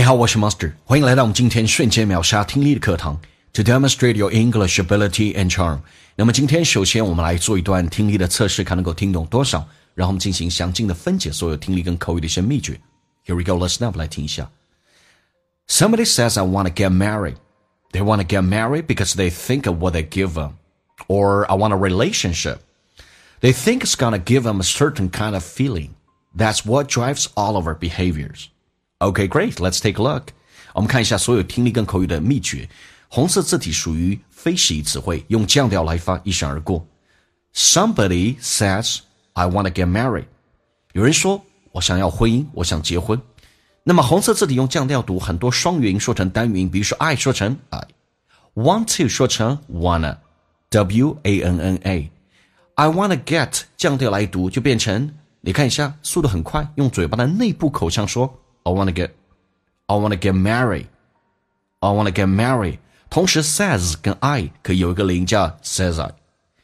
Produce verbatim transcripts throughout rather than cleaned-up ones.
好，我是 Master， 欢迎来到我们今天瞬间秒杀听力的课堂 To demonstrate your English ability and charm。 那么今天首先我们来做一段听力的测试，看能够听懂多少，然后我们进行详尽的分解所有听力跟口语的一些秘诀。 Here we go, let's now 来听一下。 Somebody says I want to get married. They want to get married because they think of what they give them. Or I want a relationship. They think it's going to give them a certain kind of feeling. That's what drives all of our behaviors.Okay, great. Let's take a look. 我们看一下所有听力跟口语的秘诀。红色字体属于非实义词汇，用降调来发，一闪而过。Somebody says, I want to get married. 有人说，我想要婚姻，我想结婚。那么红色字体用降调读，很多双元音说成单元音，比如说 I 说成 I。Want to 说成 wanna, W A N N A。I want to get 降调来读，就变成，你看一下，速度很快，用嘴巴的内部口腔说I want to get, I want to get married. I want to get married. 同时 says 跟 I 可以有一个零叫 says I.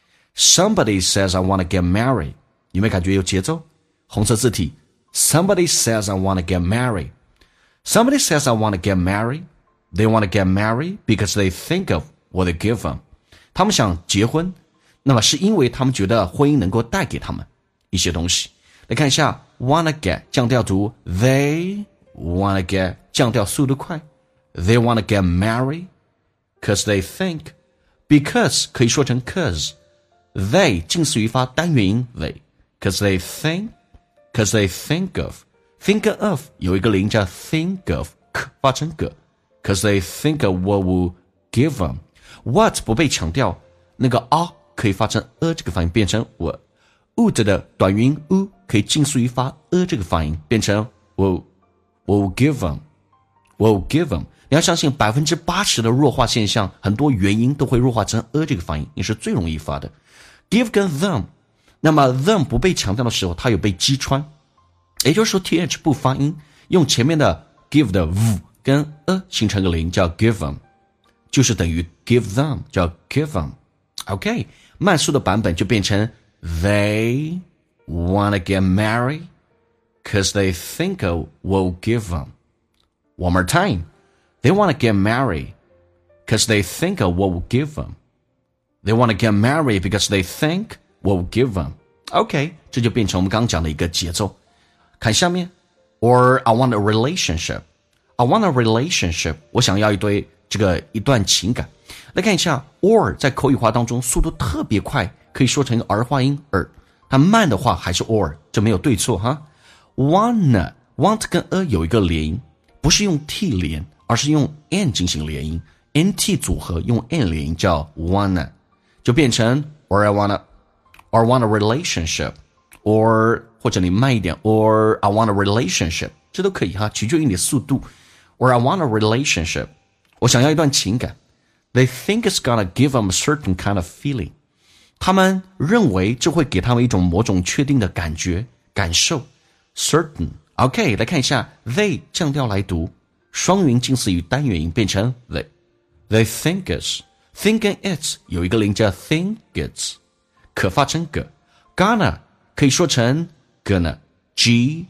Somebody says I want to get married. 有没有感觉有节奏？红色字体 Somebody says I want to get married. Somebody says I want to get married. They want to get married because they think of what they give them. 他们想结婚，那么是因为他们觉得婚姻能够带给他们一些东西。来看一下 wanna get 降调读 They wanna get 降调速度快 They wanna get married Cause they think Because 可以说成 cause They 近似语发单元音 They Cause they think Cause they think of Think of 有一个零叫 think of 发成 g Cause they think of what will give them What 不被强调那个 a 可以发成 a 这个发音变成 what would 的短元音 u 可以近似于发 a 这个发音变成 will will give them will give them 你要相信 百分之八十 的弱化现象很多元音都会弱化成 a 这个发音，也是最容易发的。 give 跟 them 那么 them 不被强调的时候它有被击穿，也就是说 th 不发音，用前面的 give 的 v 跟 a 形成个零叫 give them 就是等于 give them 叫 give them OK 慢速的版本就变成They want to get married because they think of what will give them. One more time. They want to get married because they think of what will give them. They want to get married because they think what will give them. OK, 这就变成我们刚刚讲的一个节奏。看下面 Or I want a relationship. I want a relationship. 我想要一堆这个一段情感。来看一下 or 在口语化当中速度特别快，可以说成一个儿化音 er， 它慢的话还是 or， 这没有对错哈。wanna want 跟 a 有一个连音，不是用 t 连，而是用 n 进行连音 nt 组合用 n 连音叫 wanna， 就变成 or I wanna or I want a relationship or 或者你慢一点 or I want a relationship， 这都可以哈，取决于你的速度。or I want a relationship， 我想要一段情感。They think it's gonna give them a certain kind of feeling。他们认为这会给他们一种某种确定的感觉感受 certain OK 来看一下 they 降调来读双元近似语单元音变成 they they think it's think and it's 有一个零叫 think it's 可发成 g gonna 可以说成 gonna G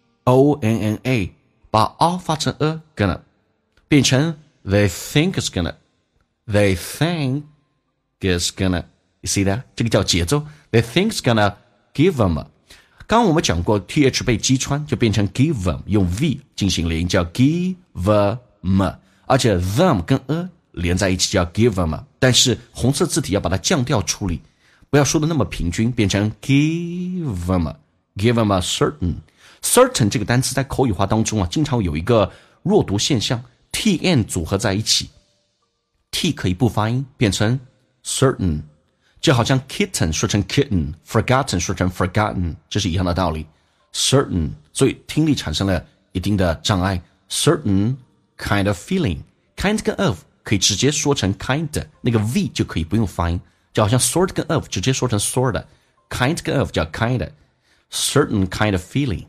O N N A 把 r 发成 a gonna 变成 they think it's gonna they think it's gonna You see that? 这个叫节奏 They think it's gonna give them 刚刚我们讲过 th 被击穿就变成 give them 用 v 进行连音叫 give them 而且 them 跟 a 连在一起叫 give them 但是红色字体要把它降调处理不要说的那么平均变成 give them give them a certain certain 这个单词在口语化当中啊经常有一个弱读现象 tn 组合在一起 t 可以不发音变成 certain就好像 kitten 说成 kitten forgotten 说成 forgotten 这是一样的道理 certain 所以听力产生了一定的障碍 certain kind of feeling kind 跟 of 可以直接说成 kind 那个 v 就可以不用发音就好像 sort 跟 of 直接说成 sort kind 跟 of 叫 kind certain kind of feeling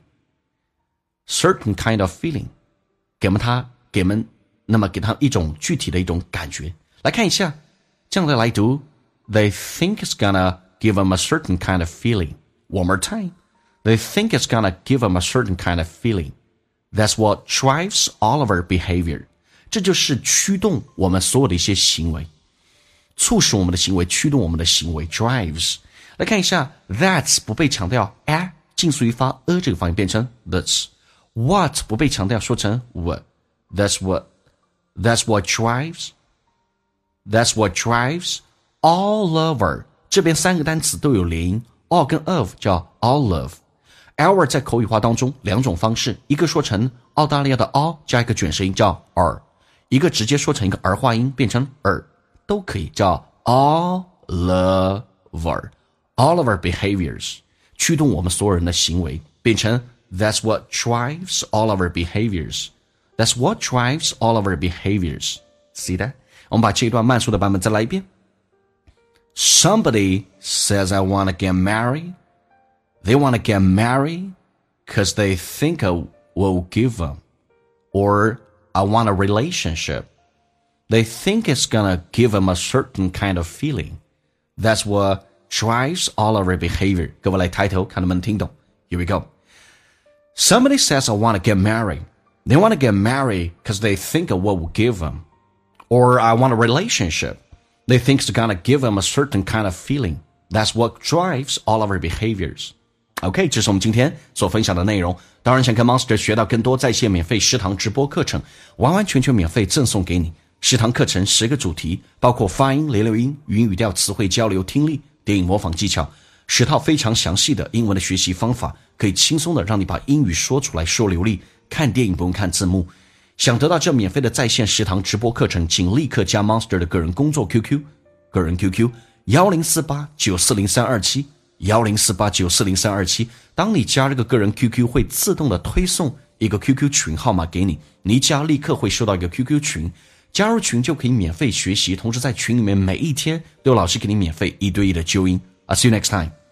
certain kind of feeling 给我们它给我们那么给它一种具体的一种感觉来看一下这样的来读They think it's gonna give them a certain kind of feeling. One more time. They think it's gonna give them a certain kind of feeling. That's what drives all of our behavior. 这就是驱动我们所有的一些行为，促使我们的行为，驱动我们的行为 drives。 来看一下 that's 不被强调 a 近似于发 a 这个发音变成 that's。 what 不被强调说成 what。 That's what That's what drives That's what drives all over. 这边三个单词都有连音， all 跟 of 叫 all of。our 在口语化当中两种方式，一个说成澳大利亚的 all 加一个卷舌音叫 r， 一个直接说成一个儿化音变成 er， 都可以叫 all over。 all of our behaviors 驱动我们所有人的行为，变成 That's what drives all of our behaviors. That's what drives all of our behaviors. See that? 我们把这一段慢速的版本再来一遍。Somebody says I want to get married. They want to get married because they think I will give them. Or I want a relationship. They think it's going to give them a certain kind of feeling. That's what drives all of our behavior. 各位来抬头看能不能听懂。 Here we go. Somebody says I want to get married.They want to get married because they think of what will give them. Or I want a relationship. They think it's going to give them a certain kind of feeling. That's what drives all of our behaviors. OK, 这是我们今天所分享的内容。当然想跟 Monster 学到更多在线免费十堂直播课程，完完全全免费赠送给你。十堂课程十个主题，包括发音、连流音、语音语调、词汇交流、听力、电影模仿技巧，十套非常详细的英文的学习方法，可以轻松的让你把英语说出来，说流利。看电影不用看字幕。想得到这免费的在线十堂直播课程，请立刻加 Monster 的个人工作 Q Q， 个人 Q Q 一零四八九四零三二七 一零四八九四零三二七。当你加这个个人 Q Q， 会自动的推送一个 Q Q 群号码给你，你一加立刻会收到一个 Q Q 群，加入群就可以免费学习，同时在群里面每一天都有老师给你免费一对一的纠音。I'll see you next time.